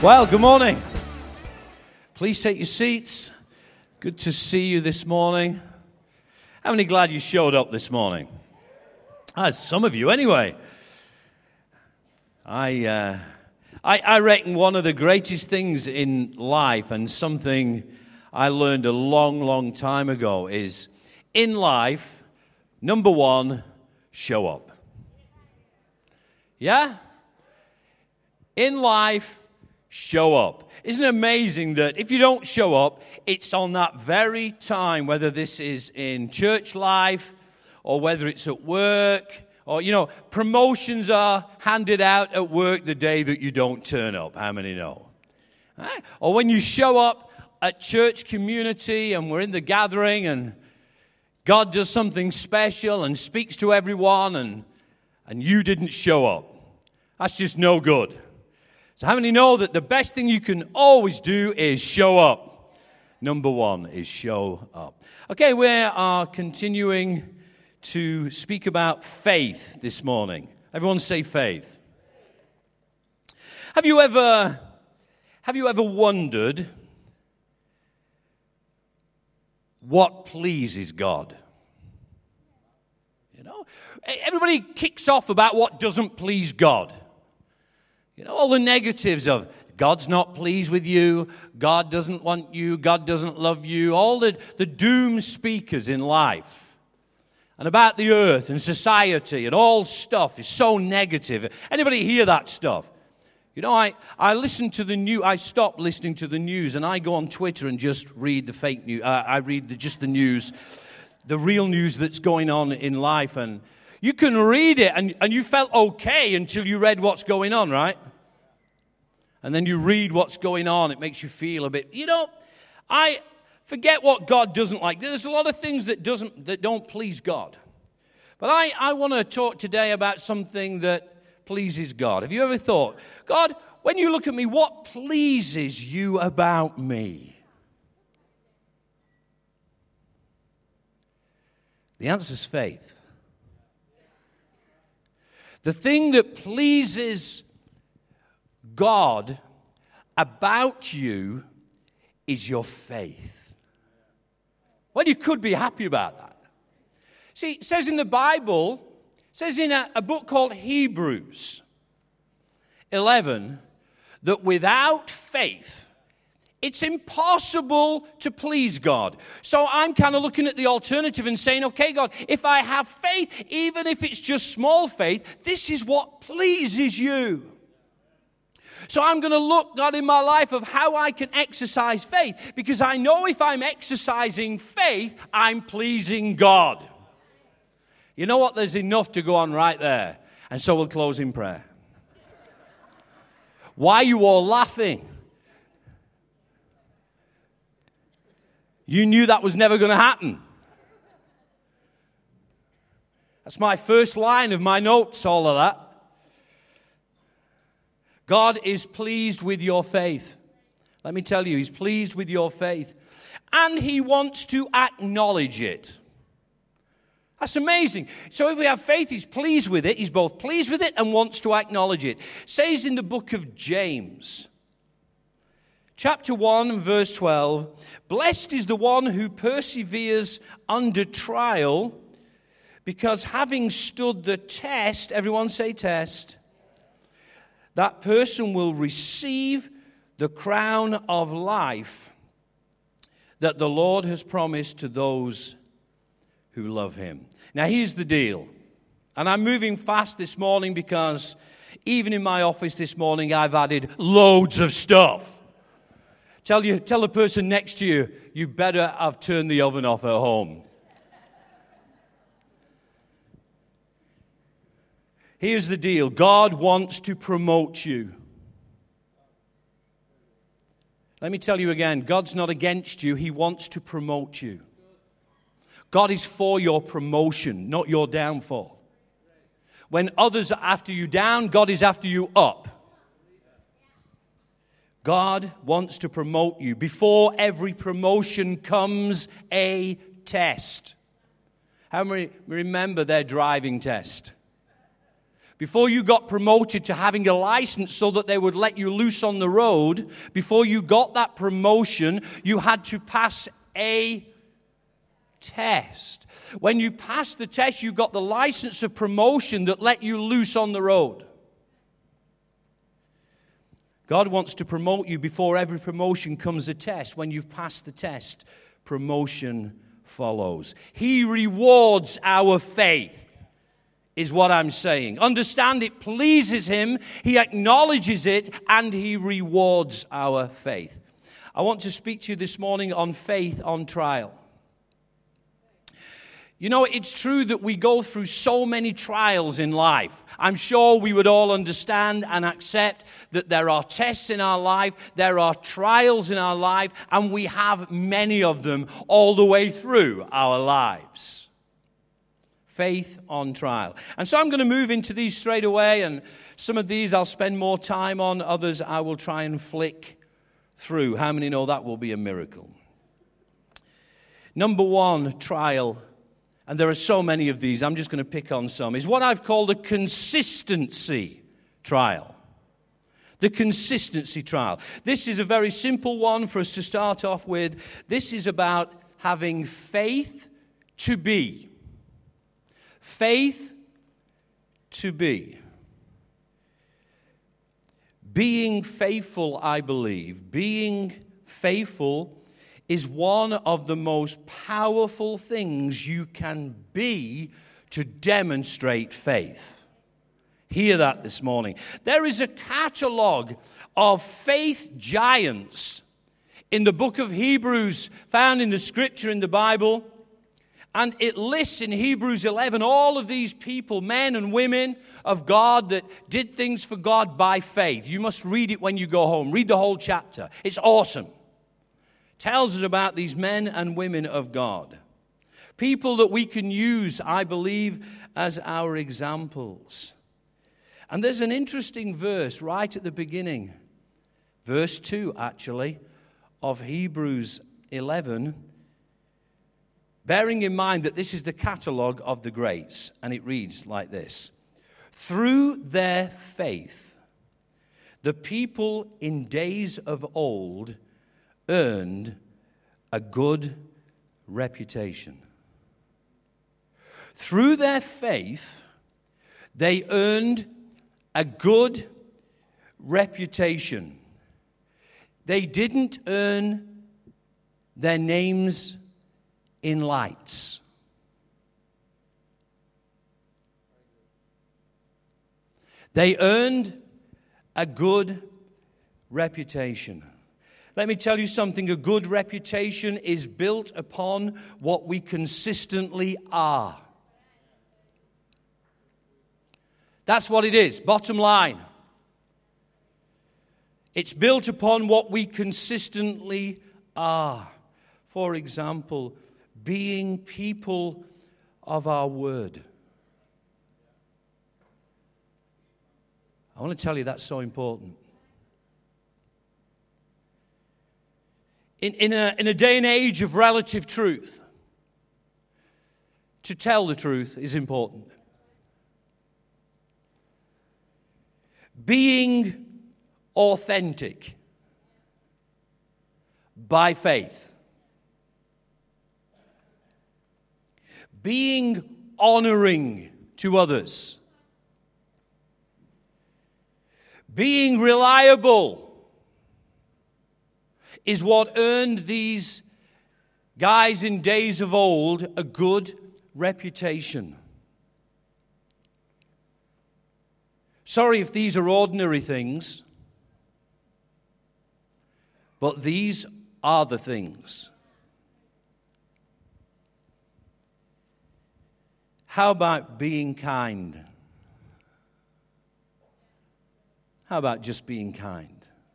Well, good morning. Please take your seats. Good to see you this morning. How many glad you showed up this morning? Some of you anyway. I reckon one of the greatest things in life, and something I learned a long time ago, is in life, number one, show up. Yeah? In life, show up. Isn't it amazing that if you don't show up, it's on that very time, whether this is in church life or whether it's at work, or, promotions are handed out at work the day that you don't turn up. How many know? Right? Or when you show up at church community and we're in the gathering and God does something special and speaks to everyone and you didn't show up. That's just no good. So how many know that the best thing you can always do is show up? Number one is show up. Okay, we are continuing to speak about faith this morning. Everyone say faith. Have you ever wondered what pleases God? Everybody kicks off about what doesn't please God. All the negatives of God's not pleased with you, God doesn't want you, God doesn't love you, all the doom speakers in life. And about the earth and society and all stuff is so negative. Anybody hear that stuff? I listen to the news. I stop listening to the news and I go on Twitter and just read the fake news. I read just the news, the real news that's going on in life. And you can read it and you felt okay until you read what's going on, right? And then you read what's going on. It makes you feel a bit, I forget what God doesn't like. There's a lot of things that don't please God. But I want to talk today about something that pleases God. Have you ever thought, God, when you look at me, what pleases you about me? The answer is faith. The thing that pleases God about you is your faith. Well, you could be happy about that. See, it says in the Bible, it says in a book called Hebrews 11, that without faith, it's impossible to please God. So I'm kind of looking at the alternative and saying, okay, God, if I have faith, even if it's just small faith, this is what pleases you. So I'm going to look, God, in my life of how I can exercise faith, because I know if I'm exercising faith, I'm pleasing God. You know what? There's enough to go on right there. And so we'll close in prayer. Why are you all laughing? You knew that was never going to happen. That's my first line of my notes, all of that. God is pleased with your faith. Let me tell you, He's pleased with your faith. And He wants to acknowledge it. That's amazing. So if we have faith, He's pleased with it. He's both pleased with it and wants to acknowledge it. It says in the book of James, chapter 1, verse 12, blessed is the one who perseveres under trial, because having stood the test, everyone say test, that person will receive the crown of life that the Lord has promised to those who love Him. Now, here's the deal. And I'm moving fast this morning because even in my office this morning, I've added loads of stuff. Tell the person next to you, you better have turned the oven off at home. Here's the deal. God wants to promote you. Let me tell you again, God's not against you. He wants to promote you. God is for your promotion, not your downfall. When others are after you down, God is after you up. God wants to promote you. Before every promotion comes a test. How many remember their driving test? before you got promoted to having a license so that they would let you loose on the road, before you got that promotion, you had to pass a test. When you passed the test, you got the license of promotion that let you loose on the road. God wants to promote you. Before every promotion comes a test. When you've passed the test, promotion follows. He rewards our faith, is what I'm saying. Understand, it pleases Him, He acknowledges it, and He rewards our faith. I want to speak to you this morning on faith on trial. You know, it's true that we go through so many trials in life. I'm sure we would all understand and accept that there are tests in our life, there are trials in our life, and we have many of them all the way through our lives. Faith on trial. And so I'm going to move into these straight away, and some of these I'll spend more time on, others I will try and flick through. How many know that will be a miracle? Number one, trial. And there are so many of these, I'm just going to pick on some, is what I've called a consistency trial. The consistency trial. This is a very simple one for us to start off with. This is about having faith to be. Faith to be. Being faithful, I believe, being faithful is one of the most powerful things you can be to demonstrate faith. Hear that this morning. There is a catalog of faith giants in the book of Hebrews, found in the scripture in the Bible. And it lists in Hebrews 11 all of these people, men and women of God, that did things for God by faith. You must read it when you go home. Read the whole chapter. It's awesome. Tells us about these men and women of God. People that we can use, I believe, as our examples. And there's an interesting verse right at the beginning. Verse 2, actually, of Hebrews 11. Bearing in mind that this is the catalogue of the greats. And it reads like this. Through their faith, the people in days of old earned a good reputation. Through their faith, they earned a good reputation. They didn't earn their names in lights. They earned a good reputation. Let me tell you something, a good reputation is built upon what we consistently are. That's what it is, bottom line. It's built upon what we consistently are. For example, being people of our word. I want to tell you that's so important. In a day and age of relative truth, to tell the truth is important. Being authentic by faith. Being honoring to others. Being reliable is what earned these guys in days of old a good reputation. Sorry if these are ordinary things, but these are the things. How about being kind? How about just being kind?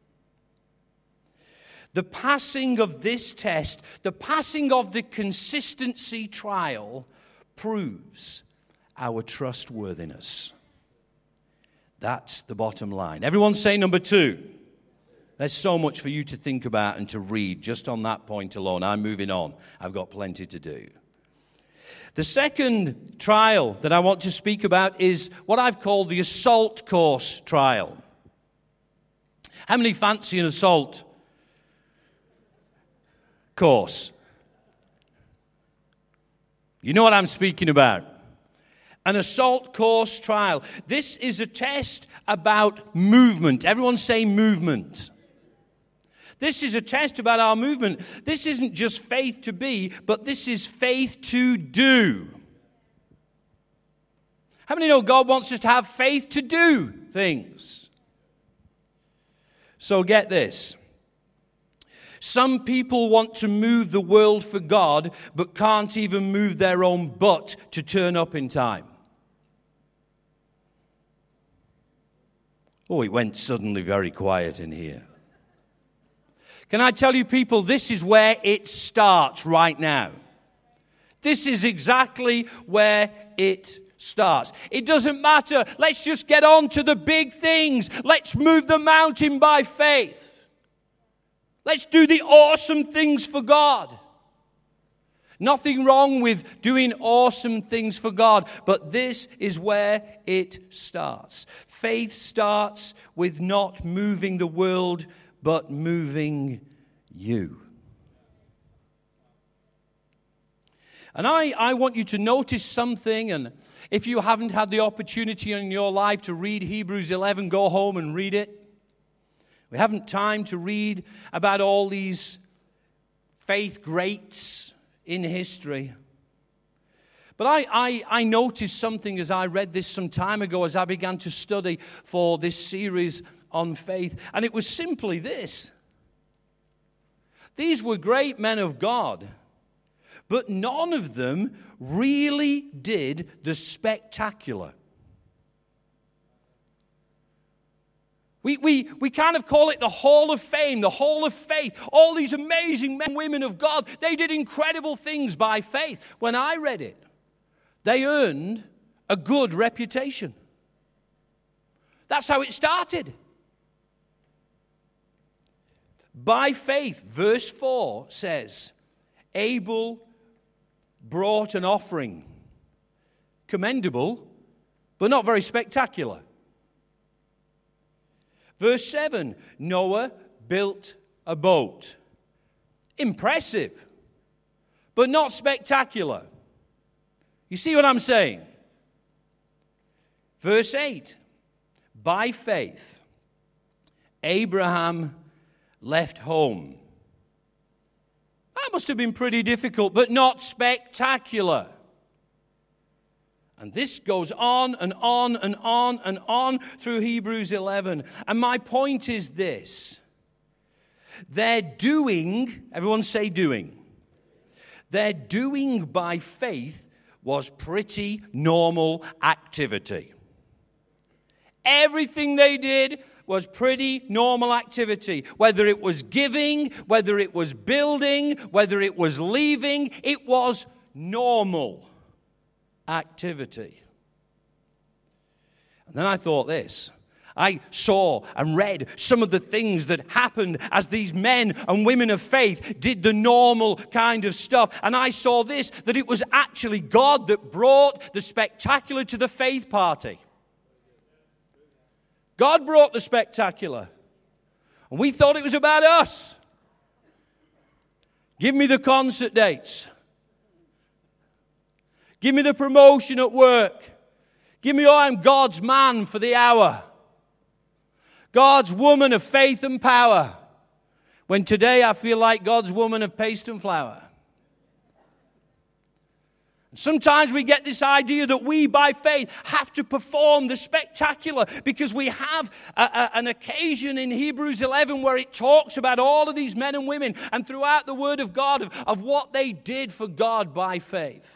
The passing of this test, the passing of the consistency trial, proves our trustworthiness. That's the bottom line. Everyone say number 2. There's so much for you to think about and to read just on that point alone. I'm moving on. I've got plenty to do. The second trial that I want to speak about is what I've called the assault course trial. How many fancy an assault course? You know what I'm speaking about. An assault course trial. This is a test about movement. Everyone say movement. This is a test about our movement. This isn't just faith to be, but this is faith to do. How many know God wants us to have faith to do things? So get this. Some people want to move the world for God, but can't even move their own butt to turn up in time. Oh, it went suddenly very quiet in here. Can I tell you, people, this is where it starts right now. This is exactly where it starts. It doesn't matter. Let's just get on to the big things. Let's move the mountain by faith. Let's do the awesome things for God. Nothing wrong with doing awesome things for God, but this is where it starts. Faith starts with not moving the world, but moving you. And I want you to notice something, and if you haven't had the opportunity in your life to read Hebrews 11, go home and read it. We haven't time to read about all these faith greats in history. But I noticed something as I read this some time ago, as I began to study for this series on faith. And it was simply this. These were great men of God, but none of them really did the spectacular. We kind of call it the Hall of Fame, the Hall of Faith. All these amazing men and women of God, they did incredible things by faith. When I read it, they earned a good reputation. That's how it started. By faith, verse 4 says, Abel brought an offering, commendable, but not very spectacular. Verse 7, Noah built a boat. Impressive, but not spectacular. You see what I'm saying? Verse 8, by faith, Abraham left home. That must have been pretty difficult, but not spectacular. And this goes on and on and on and on through Hebrews 11. And my point is this. Their doing, everyone say doing. Their doing by faith was pretty normal activity. Everything they did was pretty normal activity. Whether it was giving, whether it was building, whether it was leaving, it was normal activity. And then I thought this. I saw and read some of the things that happened as these men and women of faith did the normal kind of stuff. And I saw this, that it was actually God that brought the spectacular to the faith party. God brought the spectacular. And we thought it was about us. Give me the concert dates. Give me the promotion at work. Give me, I'm God's man for the hour. God's woman of faith and power. When today I feel like God's woman of paste and flour. Sometimes we get this idea that we, by faith, have to perform the spectacular because we have an occasion in Hebrews 11 where it talks about all of these men and women and throughout the Word of God of what they did for God by faith.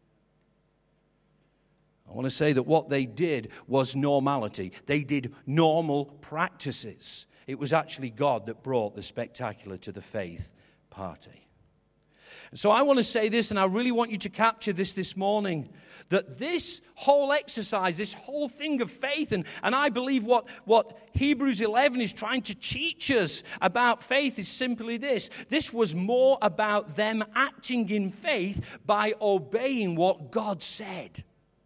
I want to say that what they did was normality. They did normal practices. It was actually God that brought the spectacular to the faith party. So I want to say this, and I really want you to capture this morning, that this whole exercise, this whole thing of faith, and I believe what Hebrews 11 is trying to teach us about faith is simply this. This was more about them acting in faith by obeying what God said.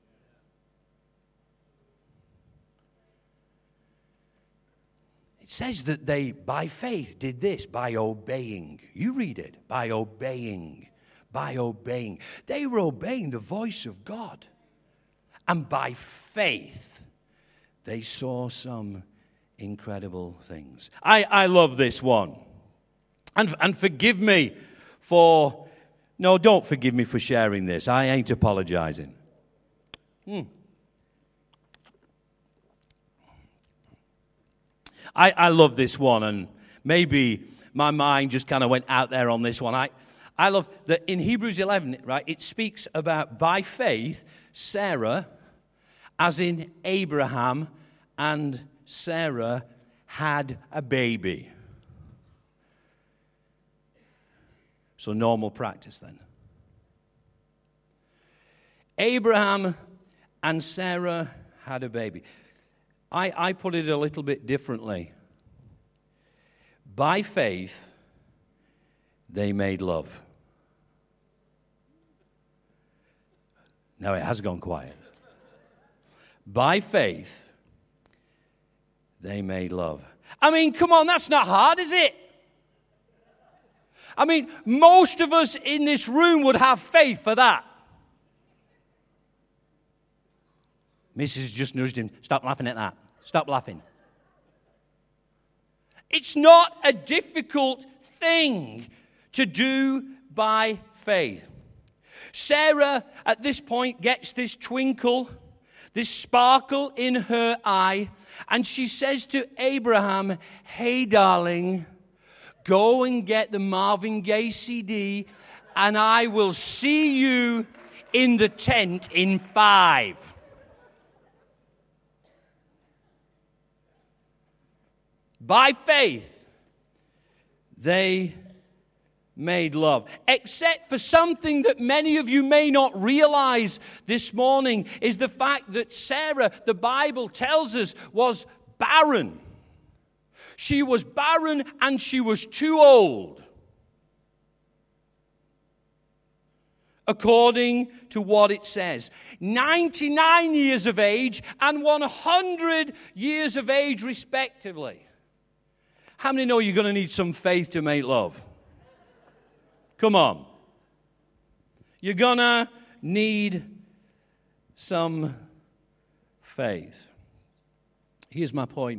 It says that they, by faith, did this, by obeying. You read it, by obeying. By obeying. They were obeying the voice of God. And by faith, they saw some incredible things. I love this one. And forgive me for... No, don't forgive me for sharing this. I ain't apologizing. I love this one, and maybe my mind just kind of went out there on this one. I love that in Hebrews 11, right, it speaks about by faith, Sarah, as in Abraham and Sarah, had a baby. So normal practice then. Abraham and Sarah had a baby. I put it a little bit differently. By faith, they made love. Now it has gone quiet. By faith, they made love. I mean, come on, that's not hard, is it? I mean, most of us in this room would have faith for that. Mrs. just nudged him. Stop laughing at that. Stop laughing. It's not a difficult thing to do by faith. Sarah, at this point, gets this twinkle, this sparkle in her eye, and she says to Abraham, "Hey, darling, go and get the Marvin Gaye CD, and I will see you in the tent in 5. By faith, they made love. Except for something that many of you may not realize this morning is the fact that Sarah, the Bible tells us, was barren. She was barren and she was too old. According to what it says. 99 years of age and 100 years of age respectively. How many know you're going to need some faith to make love? Come on. You're going to need some faith. Here's my point.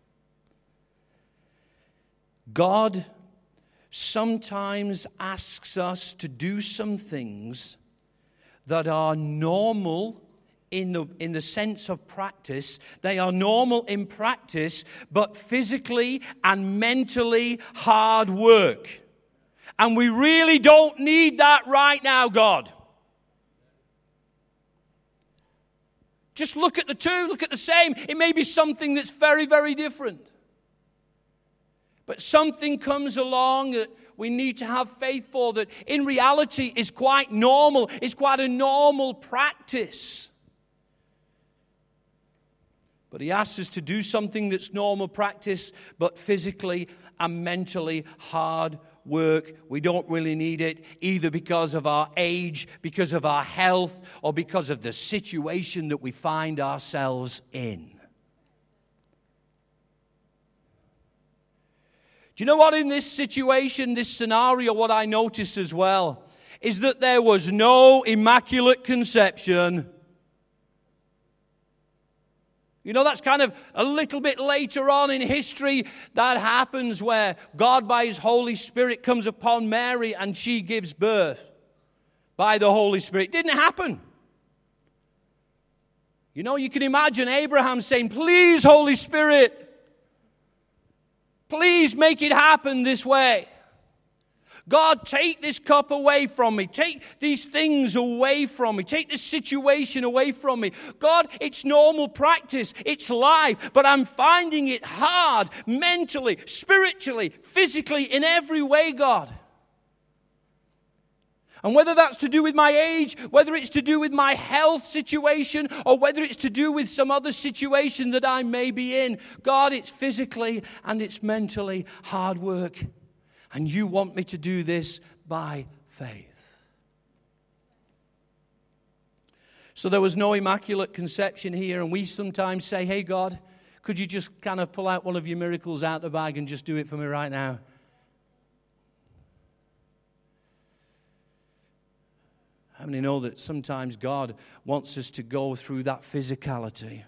God sometimes asks us to do some things that are normal in the sense of practice. They are normal in practice, but physically and mentally hard work. And we really don't need that right now, God. Just look at the two, look at the same. It may be something that's very, very different. But something comes along that we need to have faith for that in reality is quite normal. It's quite a normal practice. But he asks us to do something that's normal practice, but physically and mentally hard work. We don't really need it, either because of our age, because of our health, or because of the situation that we find ourselves in. Do you know what, in this situation, this scenario, what I noticed as well, is that there was no immaculate conception. You know, that's kind of a little bit later on in history that happens where God by His Holy Spirit comes upon Mary and she gives birth by the Holy Spirit. It didn't happen. You know, you can imagine Abraham saying, "Please, Holy Spirit, please make it happen this way. God, take this cup away from me. Take these things away from me. Take this situation away from me. God, it's normal practice. It's life. But I'm finding it hard mentally, spiritually, physically, in every way, God." And whether that's to do with my age, whether it's to do with my health situation, or whether it's to do with some other situation that I may be in, God, it's physically and it's mentally hard work. And you want me to do this by faith. So there was no immaculate conception here, and we sometimes say, hey, God, could you just kind of pull out one of your miracles out the bag and just do it for me right now? How many know that sometimes God wants us to go through that physicality?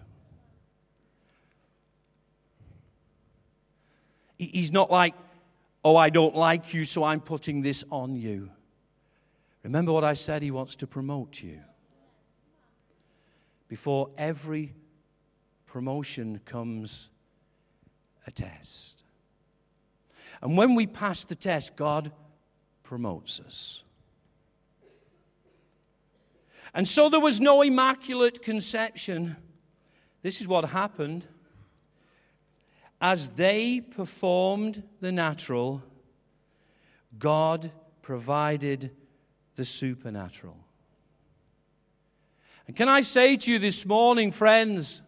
He's not like, oh, I don't like you, so I'm putting this on you. Remember what I said, He wants to promote you. Before every promotion comes a test. And when we pass the test, God promotes us. And so there was no immaculate conception. This is what happened. As they performed the natural, God provided the supernatural. And can I say to you this morning, friends,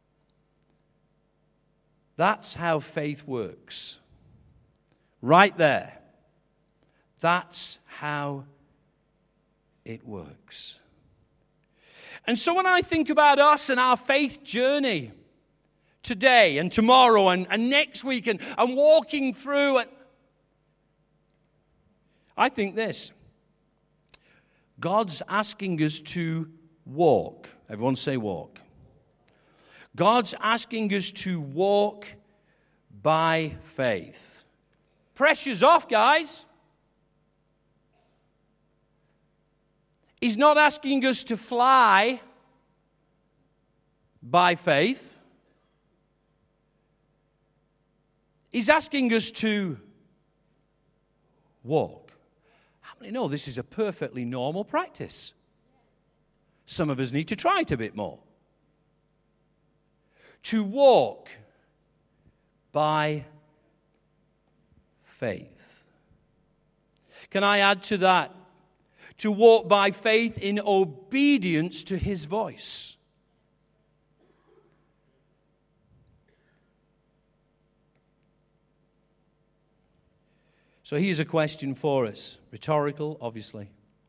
that's how faith works. Right there. That's how it works. And so when I think about us and our faith journey today and tomorrow and next week and walking through, I think this. God's asking us to walk. Everyone say walk. God's asking us to walk by faith. Pressure's off, guys. He's not asking us to fly by faith. He's asking us to walk. How many know this is a perfectly normal practice? Some of us need to try it a bit more. To walk by faith. Can I add to that? To walk by faith in obedience to His voice. So here's a question for us. Rhetorical, obviously.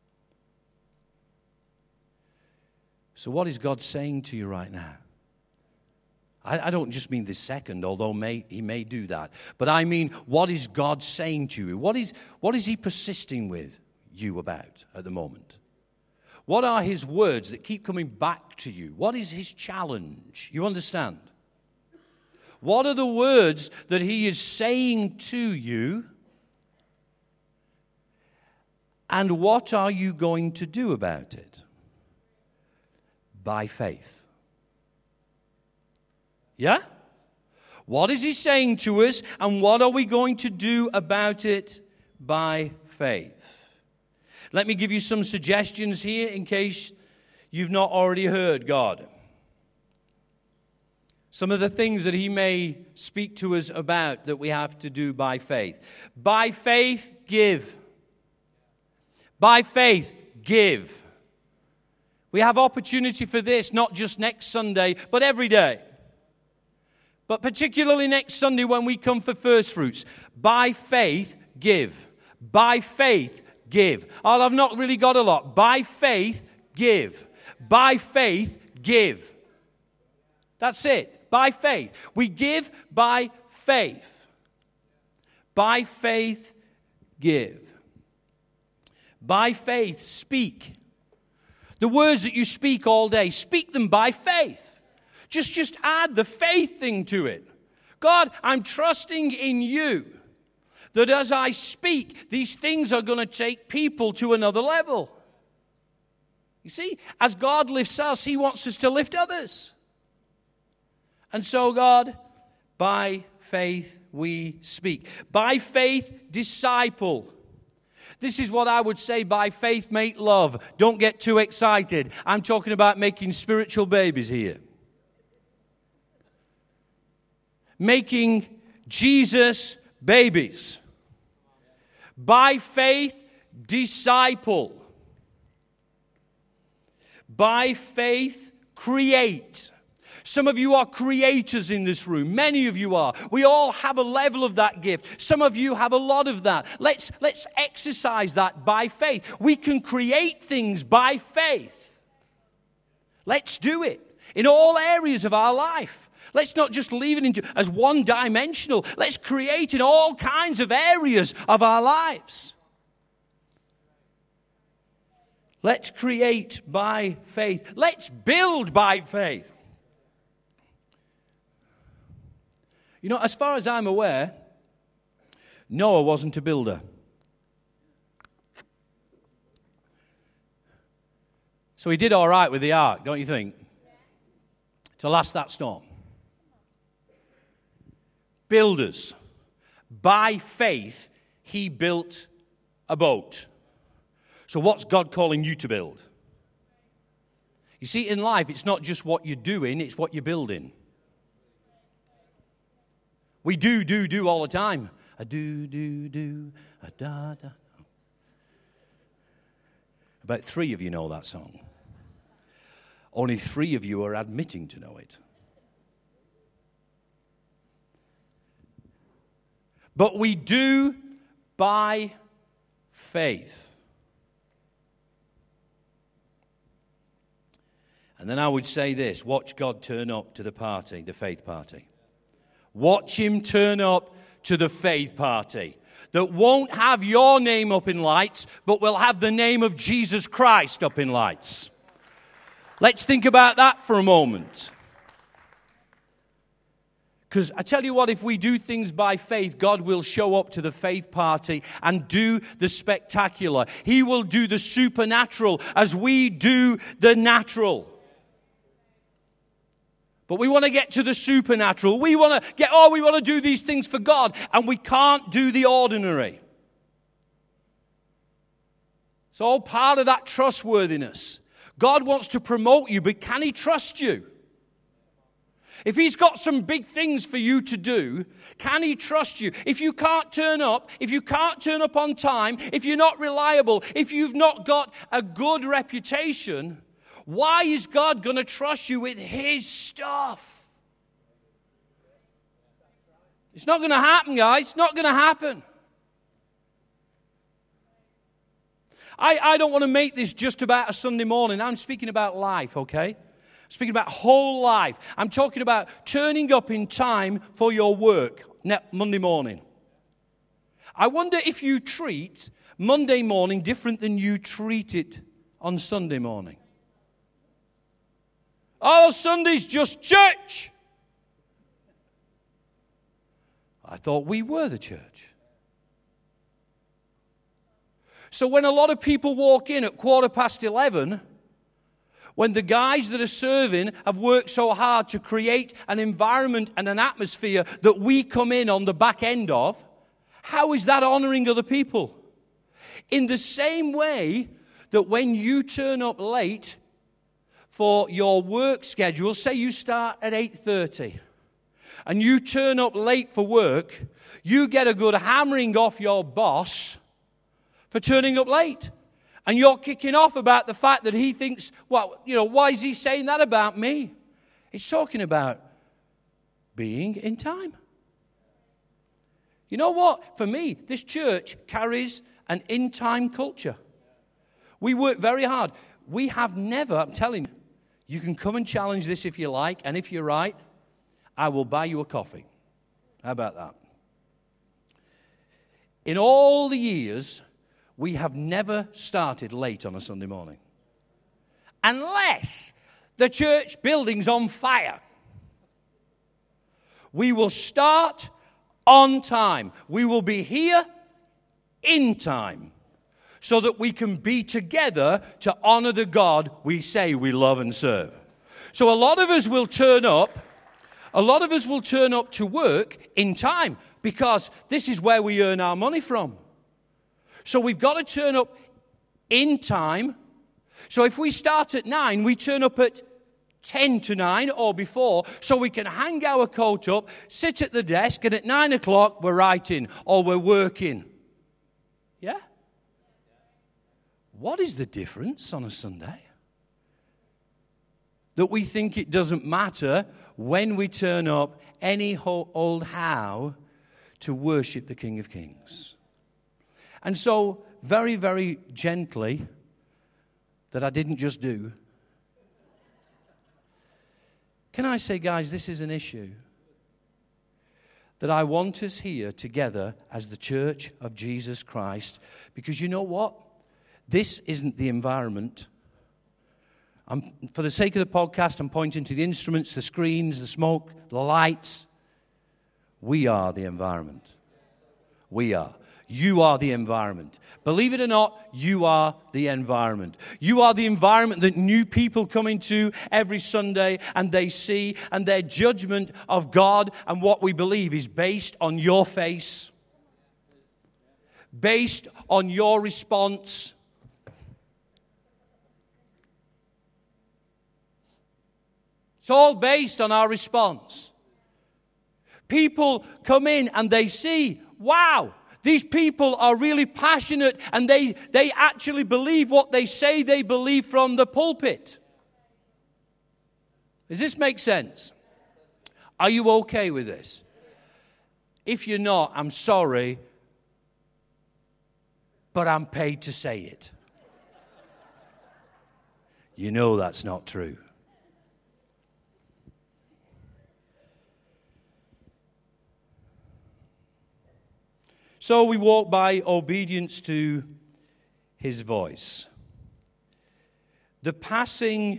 So what is God saying to you right now? I don't just mean this second, although He may do that. But I mean, what is God saying to you? What is He persisting with you about at the moment? What are His words that keep coming back to you? What is His challenge? You understand? What are the words that He is saying to you? And what are you going to do about it? By faith. Yeah? What is He saying to us, and what are we going to do about it by faith? Let me give you some suggestions here in case you've not already heard God. Some of the things that He may speak to us about that we have to do by faith. By faith, give. By faith, give. We have opportunity for this, not just next Sunday, but every day. But particularly next Sunday when we come for first fruits. By faith, give. By faith, give. Oh, I've not really got a lot. By faith, give. By faith, give. That's it. By faith. We give by faith. By faith, give. By faith, speak. The words that you speak all day, speak them by faith. Just add the faith thing to it. God, I'm trusting in you that as I speak, these things are going to take people to another level. You see, as God lifts us, He wants us to lift others. And so, God, by faith we speak. By faith, disciple. This is what I would say, by faith make love. Don't get too excited. I'm talking about making spiritual babies here. Making Jesus babies. By faith, disciple. By faith, create. Some of you are creators in this room. Many of you are. We all have a level of that gift. Some of you have a lot of that. Let's exercise that by faith. We can create things by faith. Let's do it in all areas of our life. Let's not just leave it as one-dimensional. Let's create in all kinds of areas of our lives. Let's create by faith. Let's build by faith. You know, as far as I'm aware, Noah wasn't a builder. So he did all right with the ark, don't you think? To last that storm. Builders. By faith, he built a boat. So what's God calling you to build? You see, in life, it's not just what you're doing, it's what you're building. We do all the time. A do, a da, da. About 3 of you know that song. Only 3 of you are admitting to know it. But we do by faith. And then I would say this, watch God turn up to the party, the faith party. Watch him turn up to the faith party that won't have your name up in lights, but will have the name of Jesus Christ up in lights. Let's think about that for a moment. Because I tell you what, if we do things by faith, God will show up to the faith party and do the spectacular. He will do the supernatural as we do the natural. But we want to get to the supernatural. We want to do these things for God, and we can't do the ordinary. It's all part of that trustworthiness. God wants to promote you, but can he trust you? If he's got some big things for you to do, can he trust you? If you can't turn up on time, if you're not reliable, if you've not got a good reputation, why is God going to trust you with his stuff? It's not going to happen, guys. It's not going to happen. I don't want to make this just about a Sunday morning. I'm speaking about life, okay? I'm speaking about whole life. I'm talking about turning up in time for your work Monday morning. I wonder if you treat Monday morning different than you treat it on Sunday morning. Oh, Sunday's just church. I thought we were the church. So when a lot of people walk in at 11:15, when the guys that are serving have worked so hard to create an environment and an atmosphere that we come in on the back end of, how is that honoring other people? In the same way that when you turn up late for your work schedule, say you start at 8:30, and you turn up late for work, you get a good hammering off your boss for turning up late. And you're kicking off about the fact that he thinks, well, why is he saying that about me? It's talking about being in time. You know what? For me, this church carries an in-time culture. We work very hard. We have never, I'm telling you, you can come and challenge this if you like, and if you're right, I will buy you a coffee. How about that? In all the years, we have never started late on a Sunday morning. Unless the church building's on fire. We will start on time. We will be here in time, so that we can be together to honor the God we say we love and serve. So a lot of us will turn up to work in time, because this is where we earn our money from. So we've got to turn up in time. So if we start at 9, we turn up at 10 to 9 or before, so we can hang our coat up, sit at the desk, and at 9 o'clock we're writing or we're working. Yeah? What is the difference on a Sunday? that we think it doesn't matter when we turn up any old how to worship the King of Kings. And so, very, very gently, that I didn't just do, can I say, guys, this is an issue that I want us here together as the church of Jesus Christ, because you know what? This isn't the environment. For the sake of the podcast, I'm pointing to the instruments, the screens, the smoke, the lights. We are the environment. We are. You are the environment. Believe it or not, you are the environment. You are the environment that new people come into every Sunday and they see, and their judgment of God and what we believe is based on your face, based on your response. It's all based on our response. People come in and they see, wow, these people are really passionate and they actually believe what they say they believe from the pulpit. Does this make sense? Are you okay with this? If you're not, I'm sorry, but I'm paid to say it. You know that's not true. So we walk by obedience to his voice. The passing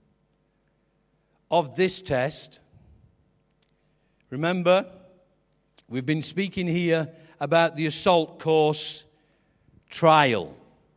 of this test, remember, we've been speaking here about the assault course trial.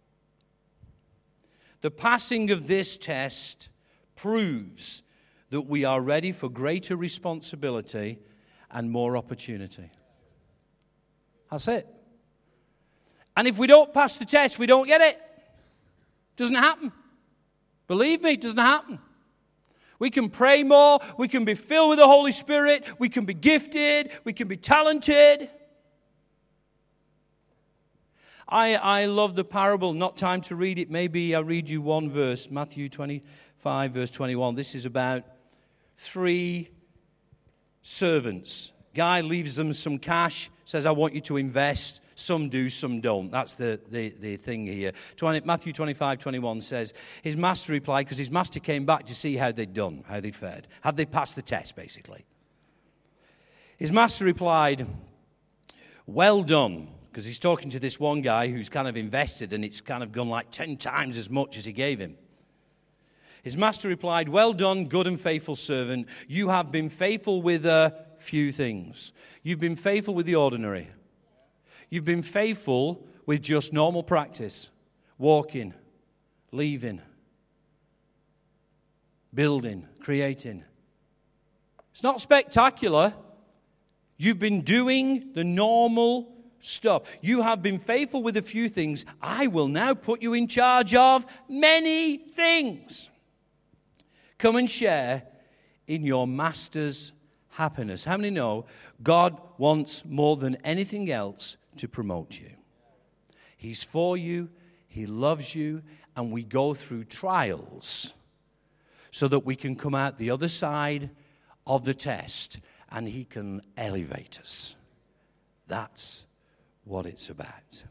The passing of this test proves that we are ready for greater responsibility and more opportunity. That's it. And if we don't pass the test, we don't get it. Doesn't happen. Believe me, it doesn't happen. We can pray more. We can be filled with the Holy Spirit. We can be gifted. We can be talented. I love the parable. Not time to read it. Maybe I'll read you one verse. Matthew 25, verse 21. This is about 3 servants. Guy leaves them some cash, says, I want you to invest. Some do, some don't. That's the thing here. Matthew 25, 21 says, his master replied, because his master came back to see how they'd done, how they'd fared. Had they passed the test, basically. His master replied, well done, because he's talking to this one guy who's kind of invested, and it's kind of gone like 10 times as much as he gave him. His master replied, well done, good and faithful servant. You have been faithful with a few things. You've been faithful with the ordinary. You've been faithful with just normal practice. Walking, leaving, building, creating. It's not spectacular. You've been doing the normal stuff. You have been faithful with a few things. I will now put you in charge of many things. Come and share in your master's happiness. How many know God wants more than anything else to promote you? He's for you, he loves you, and we go through trials so that we can come out the other side of the test and he can elevate us. That's what it's about.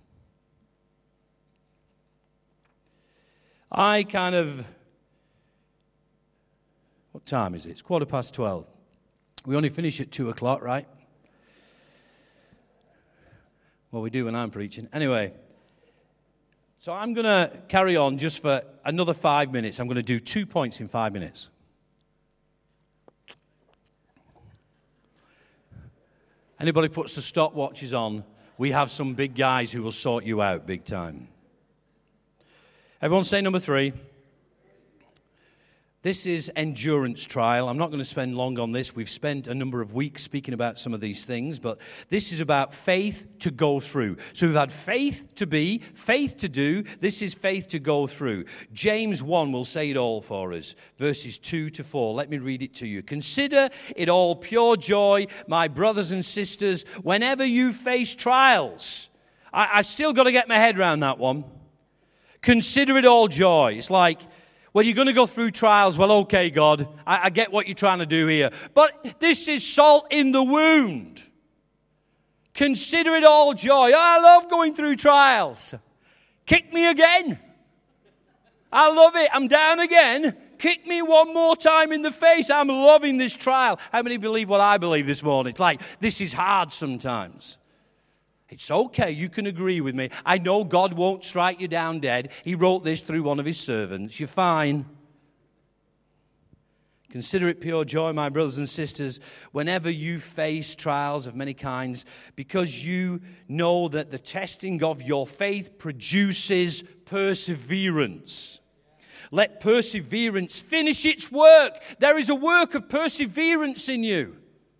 What time is it? It's 12:15. We only finish at 2 o'clock, right? Well, we do when I'm preaching. Anyway, so I'm going to carry on just for another 5 minutes. I'm going to do 2 points in 5 minutes. Anybody puts the stopwatches on, we have some big guys who will sort you out big time. Everyone say number 3. This is endurance trial. I'm not going to spend long on this. We've spent a number of weeks speaking about some of these things, but this is about faith to go through. So we've had faith to be, faith to do. This is faith to go through. James 1 will say it all for us, verses 2 to 4. Let me read it to you. Consider it all pure joy, my brothers and sisters, whenever you face trials. I still got to get my head around that one. Consider it all joy. It's like, Well, you're going to go through trials. Well, okay, God, I get what you're trying to do here. But this is salt in the wound. Consider it all joy. I love going through trials. Kick me again. I love it. I'm down again. Kick me one more time in the face. I'm loving this trial. How many believe what I believe this morning? It's like, this is hard sometimes. It's okay. You can agree with me. I know God won't strike you down dead. He wrote this through one of his servants. You're fine. Consider it pure joy, my brothers and sisters, whenever you face trials of many kinds, because you know that the testing of your faith produces perseverance. Let perseverance finish its work. There is a work of perseverance in you.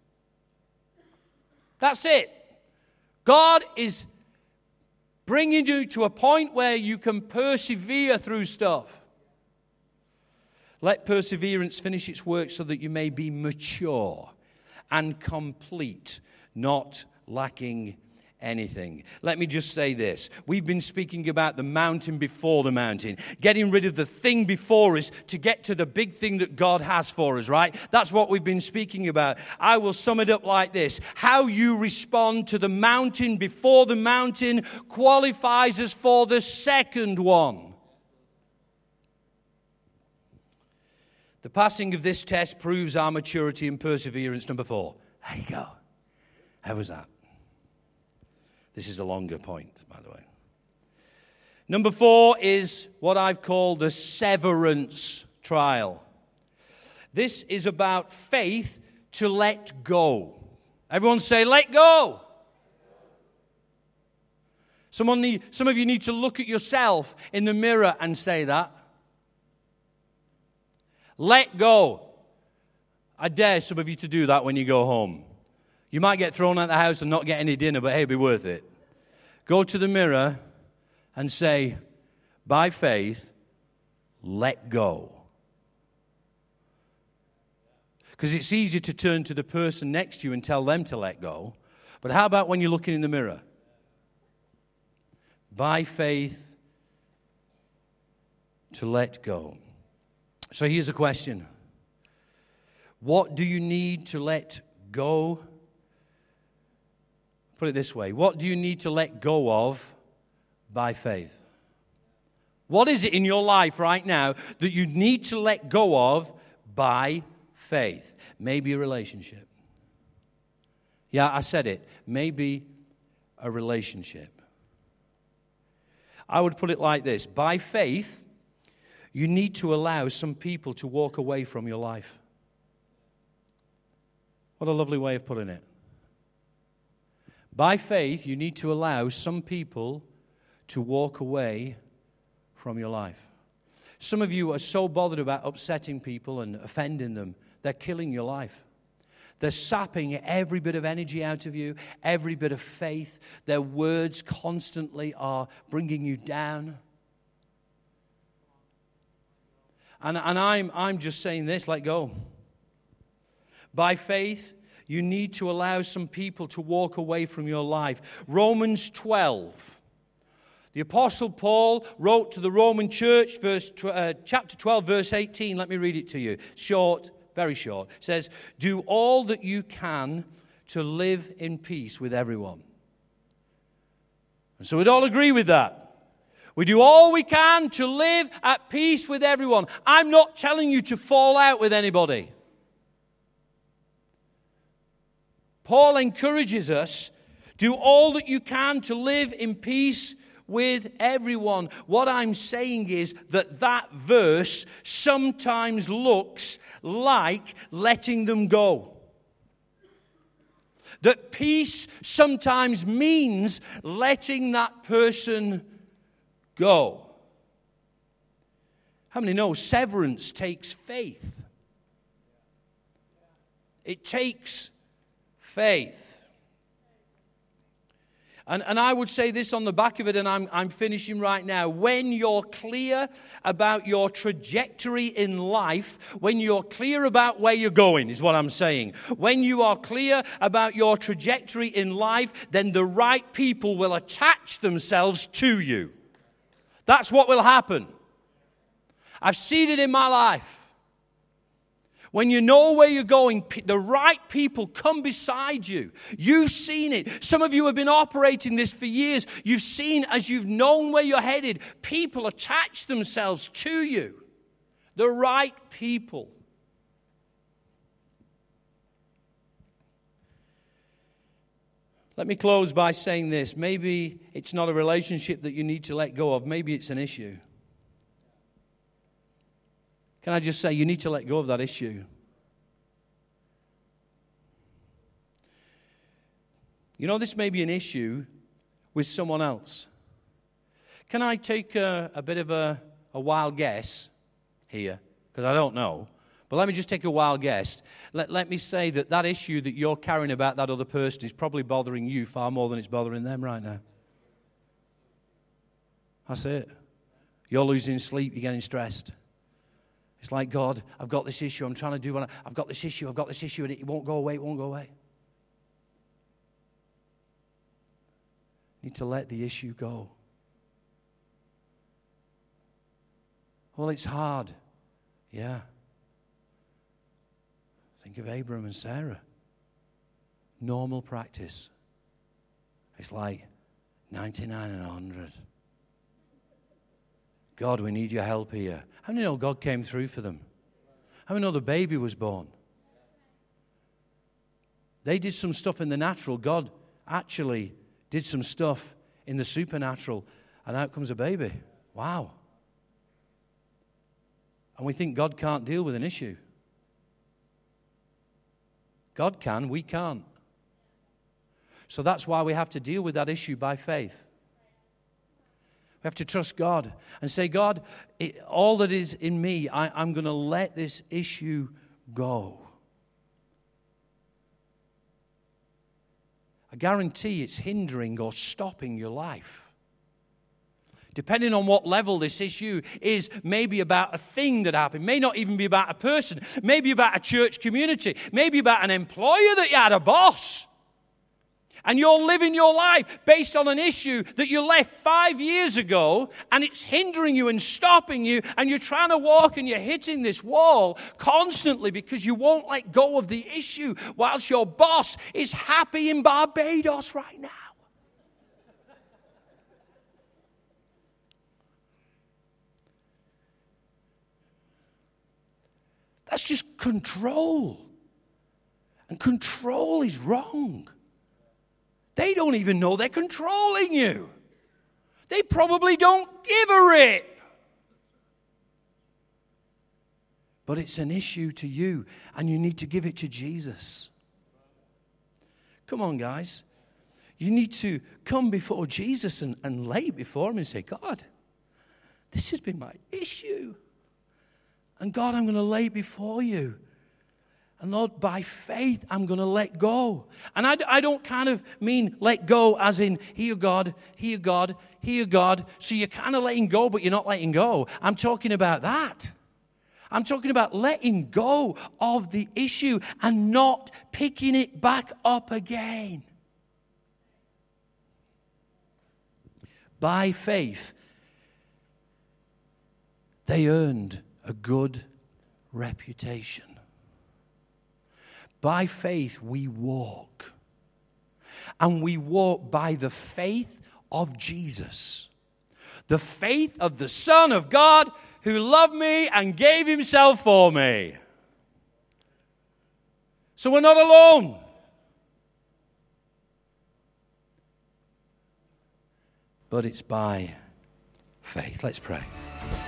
That's it. God is bringing you to a point where you can persevere through stuff. Let perseverance finish its work so that you may be mature and complete, not lacking anything. Let me just say this. We've been speaking about the mountain before the mountain, getting rid of the thing before us to get to the big thing that God has for us, right? That's what we've been speaking about. I will sum it up like this. How you respond to the mountain before the mountain qualifies us for the second one. The passing of this test proves our maturity and perseverance. Number 4. There you go. How was that? This is a longer point, by the way. Number 4 is what I've called the severance trial. This is about faith to let go. Everyone say, let go. Some of you need to look at yourself in the mirror and say that. Let go. I dare some of you to do that when you go home. You might get thrown out of the house and not get any dinner, but hey, it'll be worth it. Go to the mirror and say, by faith, let go. Because it's easy to turn to the person next to you and tell them to let go. But how about when you're looking in the mirror? By faith, to let go. So here's a question. What do you need to let go? Put it this way. What do you need to let go of by faith? What is it in your life right now that you need to let go of by faith? Maybe a relationship. Yeah, I said it. Maybe a relationship. I would put it like this. By faith, you need to allow some people to walk away from your life. What a lovely way of putting it. By faith, you need to allow some people to walk away from your life. Some of you are so bothered about upsetting people and offending them, they're killing your life. They're sapping every bit of energy out of you, every bit of faith. Their words constantly are bringing you down. And I'm just saying this, let go. By faith, you need to allow some people to walk away from your life. Romans 12. The Apostle Paul wrote to the Roman church, chapter 12, verse 18. Let me read it to you. Short, very short. It says, do all that you can to live in peace with everyone. And so we'd all agree with that. We do all we can to live at peace with everyone. I'm not telling you to fall out with anybody. Paul encourages us, do all that you can to live in peace with everyone. What I'm saying is that verse sometimes looks like letting them go. That peace sometimes means letting that person go. How many know severance takes faith? It takes faith. And I would say this on the back of it, and I'm finishing right now. When you're clear about your trajectory in life, when you're clear about where you're going, is what I'm saying. When you are clear about your trajectory in life, then the right people will attach themselves to you. That's what will happen. I've seen it in my life. When you know where you're going, the right people come beside you. You've seen it. Some of you have been operating this for years. You've seen, as you've known where you're headed, people attach themselves to you. The right people. Let me close by saying this. Maybe it's not a relationship that you need to let go of. Maybe it's an issue. Can I just say, you need to let go of that issue. You know, this may be an issue with someone else. Can I take a bit of a wild guess here? Because I don't know. But let me just take a wild guess. Let me say that issue that you're carrying about that other person is probably bothering you far more than it's bothering them right now. That's it. You're losing sleep, you're getting stressed. It's like, God, I've got this issue, I'm trying to do what I've got this issue, and it won't go away, You need to let the issue go. Well, it's hard. Yeah. Think of Abram and Sarah. Normal practice. It's like 99 and 100. God, we need your help here. How many know God came through for them? How many know the baby was born? They did some stuff in the natural. God actually did some stuff in the supernatural, and out comes a baby. Wow. And we think God can't deal with an issue. God can, we can't. So that's why we have to deal with that issue by faith. We have to trust God and say, God, all that is in me, I'm going to let this issue go. I guarantee it's hindering or stopping your life. Depending on what level this issue is, maybe about a thing that happened, may not even be about a person, maybe about a church community, maybe about an employer that you had, a boss. And you're living your life based on an issue that you left 5 years ago, and it's hindering you and stopping you, and you're trying to walk and you're hitting this wall constantly because you won't let go of the issue whilst your boss is happy in Barbados right now. That's just control. And control is wrong. They don't even know they're controlling you. They probably don't give a rip. But it's an issue to you, and you need to give it to Jesus. Come on, guys. You need to come before Jesus and lay before him and say, God, this has been my issue. And God, I'm going to lay before you. And Lord, by faith, I'm going to let go. And I don't kind of mean let go as in, here God, here God, here God. So you're kind of letting go, but you're not letting go. I'm talking about that. I'm talking about letting go of the issue and not picking it back up again. By faith, they earned a good reputation. By faith we walk. And we walk by the faith of Jesus. The faith of the Son of God who loved me and gave himself for me. So we're not alone. But it's by faith. Let's pray.